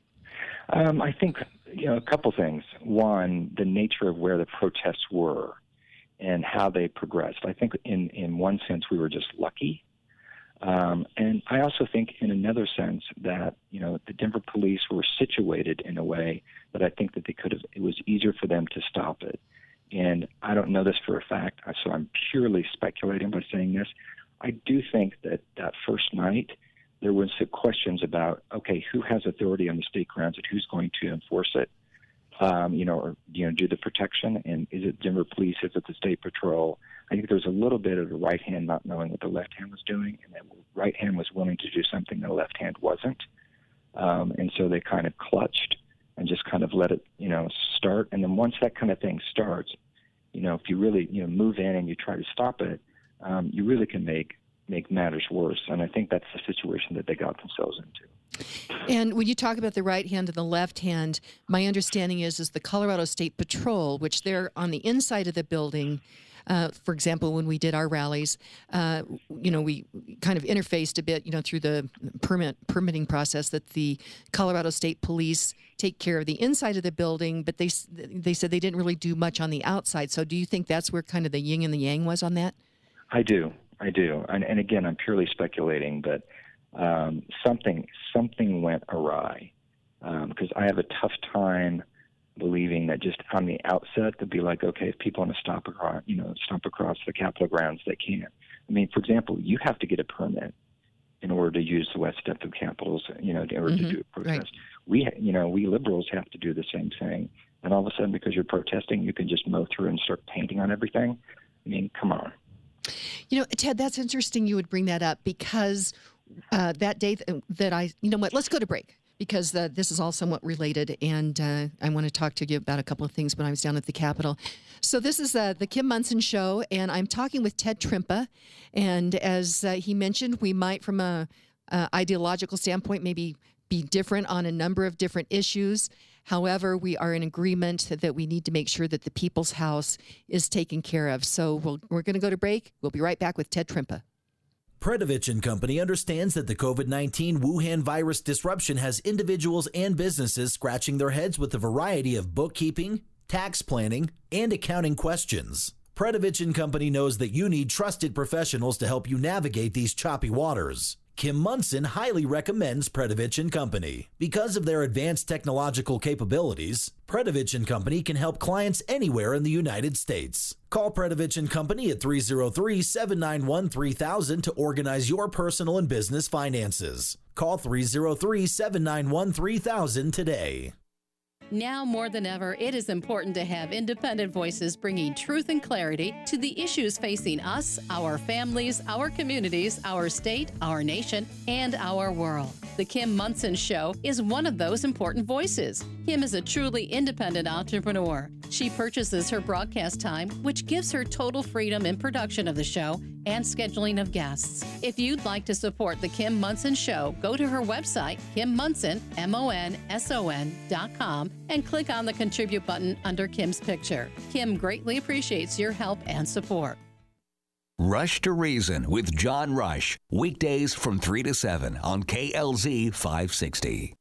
I think, a couple things. One, the nature of where the protests were and how they progressed. I think in one sense we were just lucky. And I also think in another sense that, the Denver police were situated in a way that I think that it was easier for them to stop it. And I don't know this for a fact, so I'm purely speculating by saying this. I do think that first night there was some questions about, okay, who has authority on the state grounds and who's going to enforce it, do the protection, and is it Denver police, is it the state patrol? I think there's a little bit of the right hand not knowing what the left hand was doing, and the right hand was willing to do something the left hand wasn't. And so they kind of clutched and just kind of let it, start. And then once that kind of thing starts, if you really, move in and you try to stop it, you really can make matters worse. And I think that's the situation that they got themselves into.
And when you talk about the right hand and the left hand, my understanding is the Colorado State Patrol, which they're on the inside of the building. For example, when we did our rallies, we kind of interfaced a bit, through the permitting process, that the Colorado State Police take care of the inside of the building, but they said they didn't really do much on the outside. So do you think that's where kind of the yin and the yang was on that?
I do. And again, I'm purely speculating, but something went awry, because I have a tough time believing that just on the outset to be like, okay, if people want to stop across the Capitol grounds, they can. I mean, for example, you have to get a permit in order to use the west step of Capitals, in order to do a protest. Right. We liberals have to do the same thing. And all of a sudden, because you're protesting, you can just mow through and start painting on everything. I mean, come on.
Ted, that's interesting you would bring that up, because that day let's go to break, because this is all somewhat related, and I want to talk to you about a couple of things when I was down at the Capitol. So this is the Kim Monson Show, and I'm talking with Ted Trimpa, and as he mentioned, we might, from a ideological standpoint, maybe be different on a number of different issues. However, we are in agreement that we need to make sure that the People's House is taken care of. So we're going to go to break. We'll be right back with Ted Trimpa.
Predovich & Company understands that the COVID-19 Wuhan virus disruption has individuals and businesses scratching their heads with a variety of bookkeeping, tax planning, and accounting questions. Predovich & Company knows that you need trusted professionals to help you navigate these choppy waters. Kim Munson highly recommends Predovich & Company. Because of their advanced technological capabilities, Predovich & Company can help clients anywhere in the United States. Call Predovich & Company at 303-791-3000 to organize your personal and business finances. Call 303-791-3000 today.
Now more than ever, it is important to have independent voices bringing truth and clarity to the issues facing us, our families, our communities, our state, our nation, and our world. The Kim Munson Show is one of those important voices. Kim is a truly independent entrepreneur. She purchases her broadcast time, which gives her total freedom in production of the show and scheduling of guests. If you'd like to support The Kim Munson Show, go to her website, KimMunson, MONSON.com, and click on the Contribute button under Kim's picture. Kim greatly appreciates your help and support.
Rush to Reason with John Rush, weekdays from 3 to 7 on KLZ 560.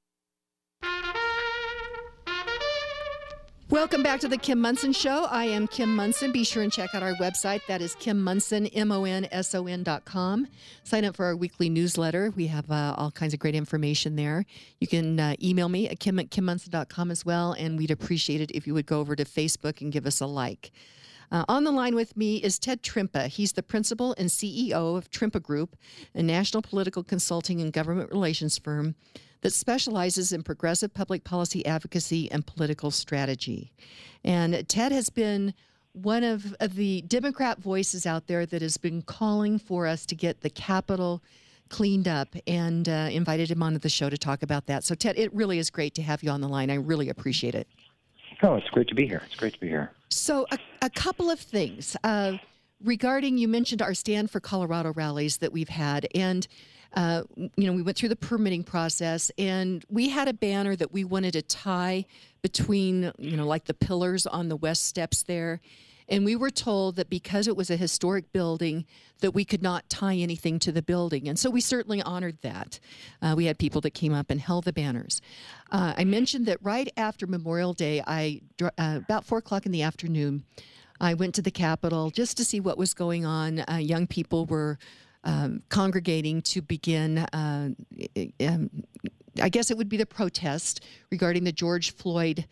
Welcome back to the Kim Munson Show. I am Kim Munson. Be sure and check out our website. That is Kim Munson, MONSON.com. Sign up for our weekly newsletter. We have all kinds of great information there. You can email me at Kim@KimMunson.com as well, and we'd appreciate it if you would go over to Facebook and give us a like. On the line with me is Ted Trimpa. He's the principal and CEO of Trimpa Group, a national political consulting and government relations firm that specializes in progressive public policy advocacy and political strategy. And Ted has been one of the Democrat voices out there that has been calling for us to get the Capitol cleaned up, and invited him onto the show to talk about that. So, Ted, it really is great to have you on the line. I really appreciate it.
Oh, it's great to be here. It's great to be here.
So a couple of things regarding, you mentioned our Stand for Colorado rallies that we've had, and we went through the permitting process, and we had a banner that we wanted to tie between, like the pillars on the west steps there. And we were told that because it was a historic building, that we could not tie anything to the building. And so we certainly honored that. We had people that came up and held the banners. I mentioned that right after Memorial Day, about 4 o'clock in the afternoon, I went to the Capitol just to see what was going on. Young people were congregating to begin, I guess it would be the protest regarding the George Floyd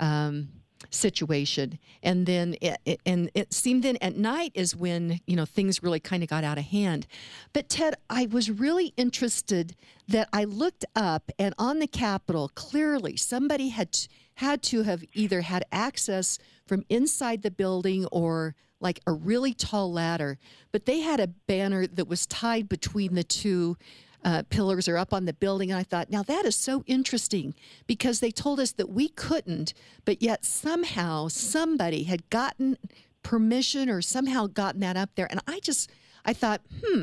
situation. And then it seemed then at night is when, things really kind of got out of hand. But Ted, I was really interested that I looked up, and on the Capitol, clearly somebody had to have either had access from inside the building or like a really tall ladder, but they had a banner that was tied between the two pillars or up on the building. And I thought, now that is so interesting, because they told us that we couldn't, but yet somehow somebody had gotten permission or somehow gotten that up there. And I thought,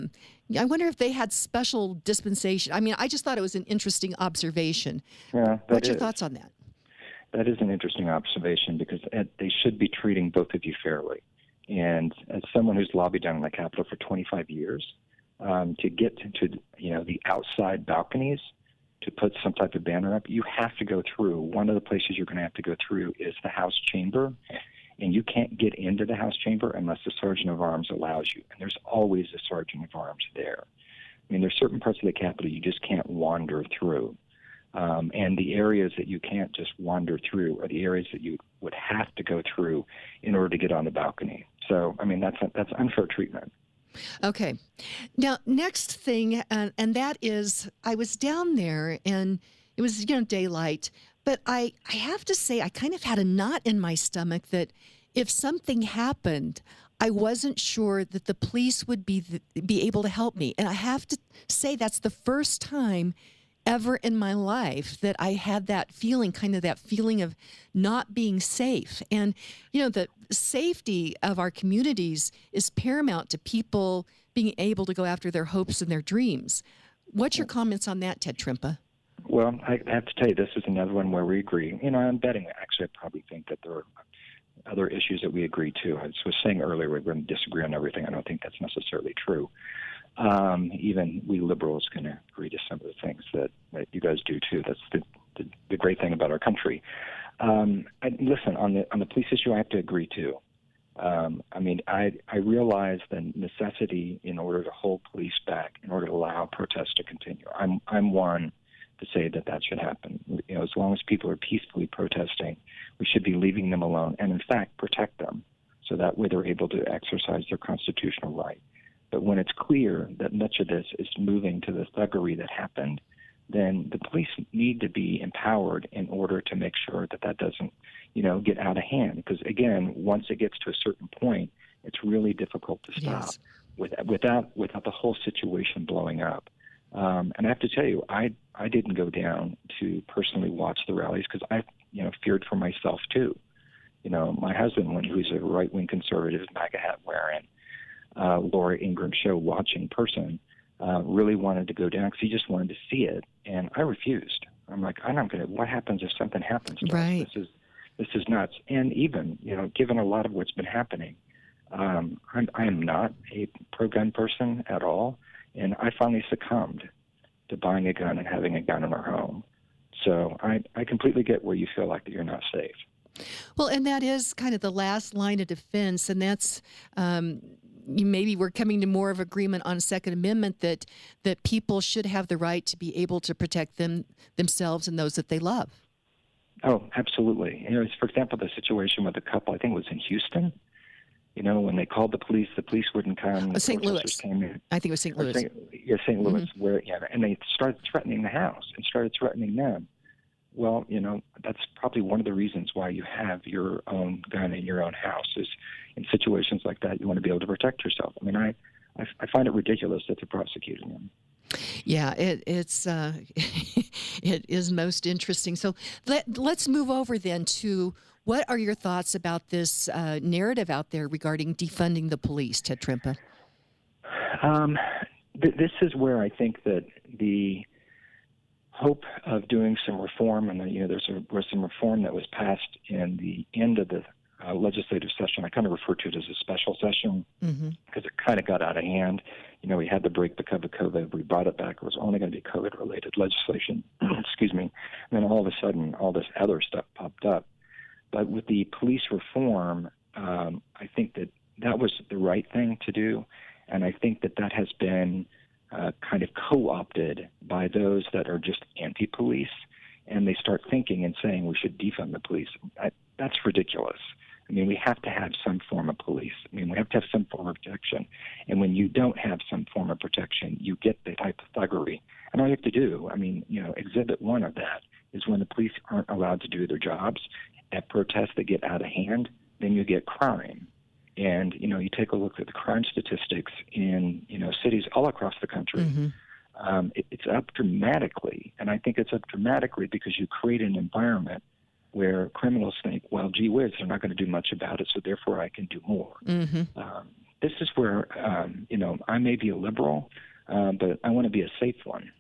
I wonder if they had special dispensation. I mean, I just thought it was an interesting observation.
Yeah,
what's your thoughts on that?
That is an interesting observation, because they should be treating both of you fairly. And as someone who's lobbied down in the Capitol for 25 years, to get to the outside balconies to put some type of banner up, you have to go through. One of the places you're going to have to go through is the House chamber, and you can't get into the House chamber unless the Sergeant of Arms allows you. And there's always a Sergeant of Arms there. I mean, there's certain parts of the Capitol you just can't wander through. And the areas that you can't just wander through are the areas that you would have to go through in order to get on the balcony. So, I mean, that's unfair treatment.
Okay. Now, next thing, and that is, I was down there, and it was, daylight, but I have to say, I kind of had a knot in my stomach that if something happened, I wasn't sure that the police would be able to help me. And I have to say, that's the first time ever in my life that I had that feeling, kind of that feeling of not being safe. And, the safety of our communities is paramount to people being able to go after their hopes and their dreams. What's your comments on that, Ted Trimpa?
Well, I have to tell you, this is another one where we agree. I'm betting, actually, I probably think that there are other issues that we agree to. I was saying earlier, we're going to disagree on everything. I don't think that's necessarily true. Even we liberals can agree to some of the things that you guys do too. That's the great thing about our country. Listen, on the police issue, I have to agree too. I mean, I realize the necessity in order to hold police back, in order to allow protests to continue. I'm one to say that should happen. You know, as long as people are peacefully protesting, we should be leaving them alone and, in fact, protect them so that way they're able to exercise their constitutional right. But when it's clear that much of this is moving to the thuggery that happened, then the police need to be empowered in order to make sure that doesn't, get out of hand. Because, again, once it gets to a certain point, it's really difficult to stop without the whole situation blowing up. And I have to tell you, I didn't go down to personally watch the rallies because I, feared for myself too. My husband, who's a right-wing conservative, MAGA hat wearing, Laura Ingraham show watching person, really wanted to go down because he just wanted to see it, and I refused. I'm like, I'm not going to. What happens if something happens to us? This is nuts. And even, given a lot of what's been happening, I am not a pro-gun person at all. And I finally succumbed to buying a gun and having a gun in our home. So I completely get where you feel like that you're not safe.
Well, and that is kind of the last line of defense, and that's maybe we're coming to more of agreement on Second Amendment that people should have the right to be able to protect themselves and those that they love.
Oh, absolutely. For example, the situation with the couple, I think it was in Houston. When they called the police wouldn't come.
St. Louis. I think it was St. Louis.
St. Louis, where and they started threatening the house and started threatening them. Well, that's probably one of the reasons why you have your own gun in your own house is in situations like that, you want to be able to protect yourself. I mean, I find it ridiculous that they're prosecuting them.
Yeah, it's it is most interesting. So let's move over then to what are your thoughts about this narrative out there regarding defunding the police, Ted Trempa?
This is where I think that the hope of doing some reform, and there was some reform that was passed in the end of the legislative session. I kind of refer to it as a special session because it kind of got out of hand. We had the break because of COVID. We brought it back. It was only going to be COVID-related legislation. Excuse me. And then all of a sudden, all this other stuff popped up. But with the police reform, I think that was the right thing to do. And I think that has been kind of co-opted by those that are just anti-police. And they start thinking and saying we should defund the police. That's ridiculous. I mean, we have to have some form of police. I mean, we have to have some form of protection. And when you don't have some form of protection, you get the type of thuggery. And all you have to do, exhibit one of that is when the police aren't allowed to do their jobs at protests that get out of hand, then you get crime. And, you take a look at the crime statistics in, cities all across the country. It's up dramatically. And I think it's up dramatically because you create an environment where criminals think, well, gee whiz, they're not going to do much about it, so therefore I can do more. This is where, I may be a liberal, but I want to be a safe one.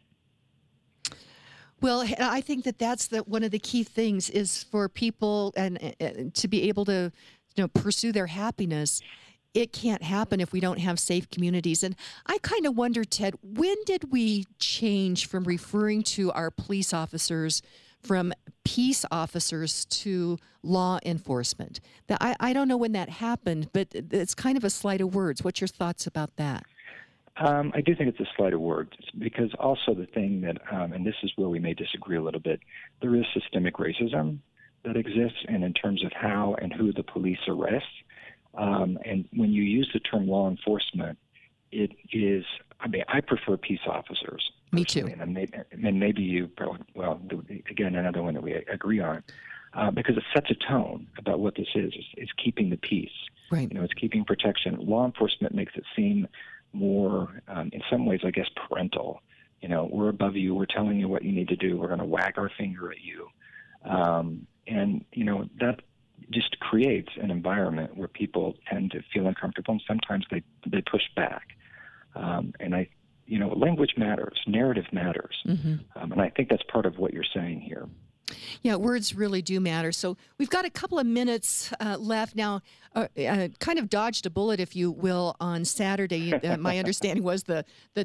Well, I think that's one of the key things is for people and to be able to pursue their happiness. It can't happen if we don't have safe communities. And I kind of wonder, Ted, when did we change from referring to our police officers from peace officers to law enforcement? I don't know when that happened, but it's kind of a sleight of words. What's your thoughts about that?
I do think it's a sleight of words because also the thing that, and this is where we may disagree a little bit, there is systemic racism that exists, and in terms of how and who the police arrest. And when you use the term law enforcement, it is, I prefer peace officers.
Me too.
And maybe you, again, another one that we agree on, because it sets a tone about what this is keeping the peace.
Right.
It's keeping protection. Law enforcement makes it seem more, in some ways, I guess, parental. We're above you. We're telling you what you need to do. We're going to wag our finger at you. And that just creates an environment where people tend to feel uncomfortable, and sometimes they push back. And language matters, narrative matters. And I think that's part of what you're saying here.
Yeah, words really do matter. So we've got a couple of minutes left now. kind of dodged a bullet, if you will, on Saturday. My understanding was that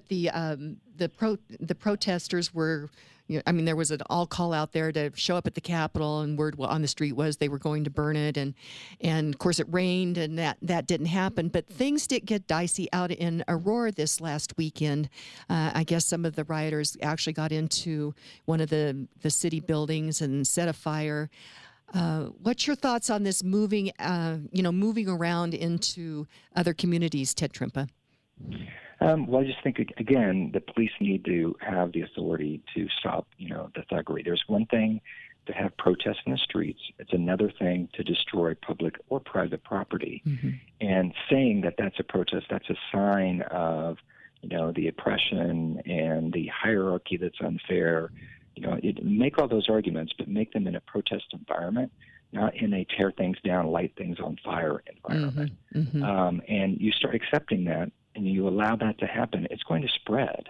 the protesters were. I mean, there was an all call out there to show up at the Capitol, and word on the street was they were going to burn it, and of course it rained, and that didn't happen. But things did get dicey out in Aurora this last weekend. I guess some of the rioters actually got into one of the city buildings and set a fire. What's your thoughts on this moving around into other communities, Ted Trimpa?
Well, I just think, again, the police need to have the authority to stop, the thuggery. There's one thing to have protests in the streets. It's another thing to destroy public or private property. Mm-hmm. And saying that that's a protest, that's a sign of, the oppression and the hierarchy that's unfair. Make all those arguments, but make them in a protest environment, not in a tear things down, light things on fire environment. Mm-hmm. Mm-hmm. And you start accepting that, and you allow that to happen, it's going to spread.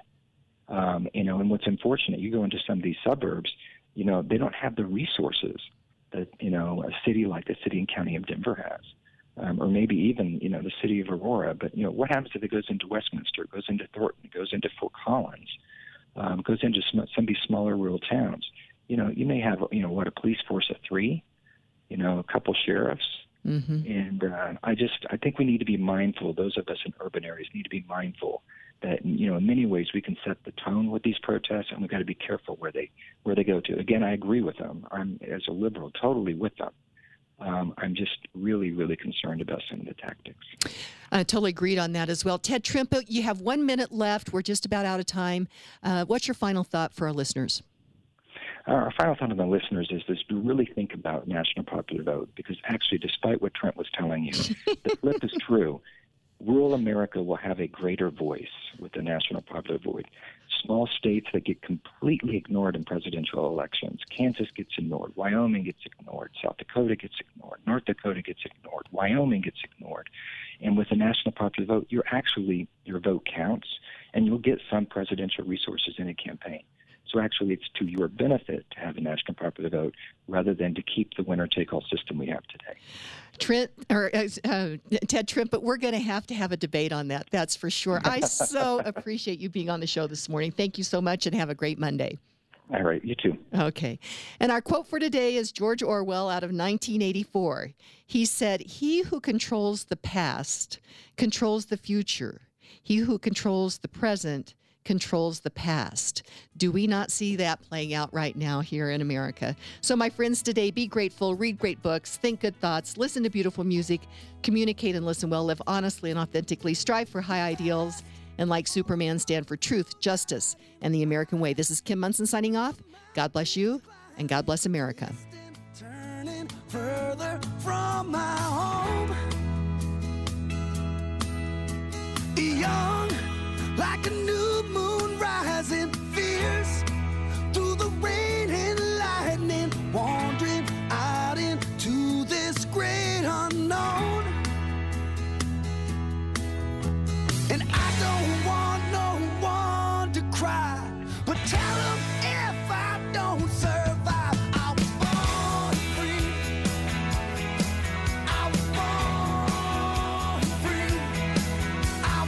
And what's unfortunate, you go into some of these suburbs, they don't have the resources that, a city like the city and county of Denver has, or maybe even, the city of Aurora. But, what happens if it goes into Westminster, goes into Thornton, goes into Fort Collins, goes into some of these smaller rural towns? You may have, a police force of 3, a couple sheriffs. Mm-hmm. And I think we need to be mindful, those of us in urban areas need to be mindful that, in many ways we can set the tone with these protests, and we've got to be careful where they go to. Again, I agree with them. I'm, as a liberal, totally with them. I'm just really, really concerned about some of the tactics.
I totally agreed on that as well. Ted Trimpa, you have 1 minute left. We're just about out of time. What's your final thought for our listeners?
Our final thought on the listeners is to really think about national popular vote, because actually, despite what Trent was telling you, the flip is true. Rural America will have a greater voice with the national popular vote. Small states that get completely ignored in presidential elections. Kansas gets ignored. Wyoming gets ignored. South Dakota gets ignored. North Dakota gets ignored. Wyoming gets ignored. And with the national popular vote, your vote counts, and you'll get some presidential resources in a campaign. So actually, it's to your benefit to have a national popular vote rather than to keep the winner-take-all system we have today.
Ted Trimpa, but we're going to have a debate on that. That's for sure. I so appreciate you being on the show this morning. Thank you so much, and have a great Monday.
All right, you too.
Okay. And our quote for today is George Orwell out of 1984. He said, "He who controls the past controls the future. He who controls the present controls the past." Do we not see that playing out right now here in America? So my friends, today, be grateful, read great books, think good thoughts, listen to beautiful music, communicate and listen well, live honestly and authentically, strive for high ideals, and like Superman, stand for truth, justice, and the American way. This is Kim Monson signing off. God bless you, and God bless America.
Turning further from my home, young like a new moon rising fierce through the rain and lightning, wandering out into this great unknown. And I don't want no one to cry, but tell them if I don't survive, I was born free. I was born free. I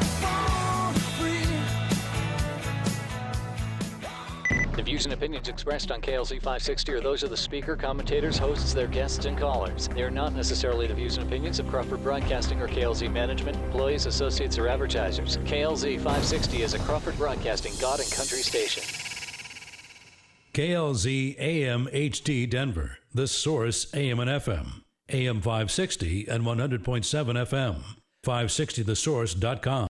was born free.
The views and opinions expressed on KLZ 560 are those of the speaker, commentators, hosts, their guests, and callers. They are not necessarily the views and opinions of Crawford Broadcasting or KLZ management, employees, associates, or advertisers. KLZ 560 is a Crawford Broadcasting God and Country station.
KLZ AM HD Denver, The Source AM and FM, AM 560 and 100.7 FM, 560thesource.com.